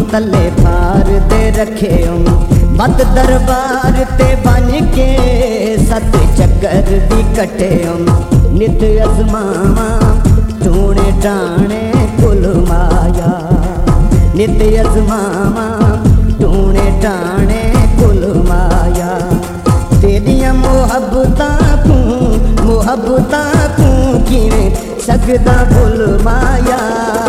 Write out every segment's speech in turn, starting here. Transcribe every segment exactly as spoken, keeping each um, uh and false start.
तले पार दे रखे बद दरबार ते बन के सत चक्कर दी कटे नित अजमावा टूने टाणे कुल माया नित अजमावा टूने टाणे कुल माया तेरिया मुहब्बतां तू मुहब्बतां तू किवें सकदा भुल माया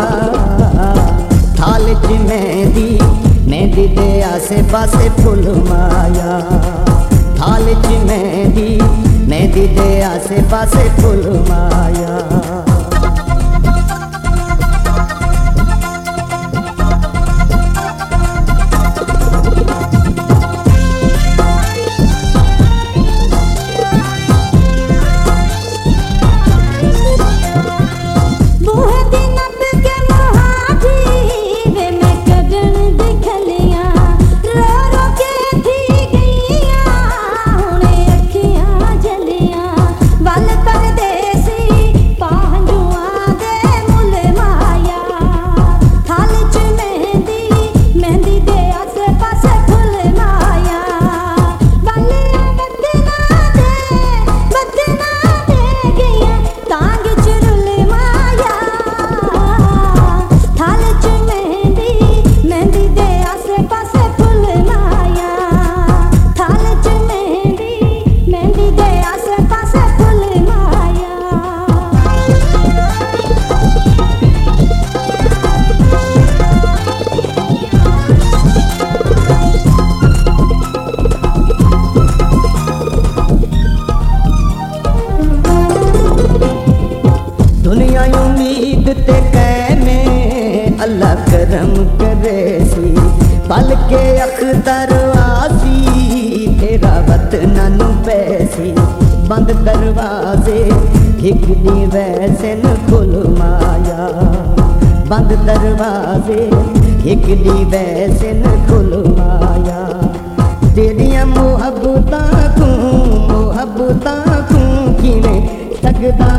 थाल च मेहंदी मेहंदी दे आसे पासे फुल माया थाल च मेहंदी मेहंदी दे आसे पासे फुल माया दुनिया उम्मीद ते कहने अल्लाह करम करे सी पल के अख्तर आसी तेरा वतन पैसी बंद दरवाजे एक दी वैसे न खुल माया बंद दरवाजे एक दी वैसे न खुल माया तेरिया मुहब्बतां तू मुहब्बतां तू किवें सकदा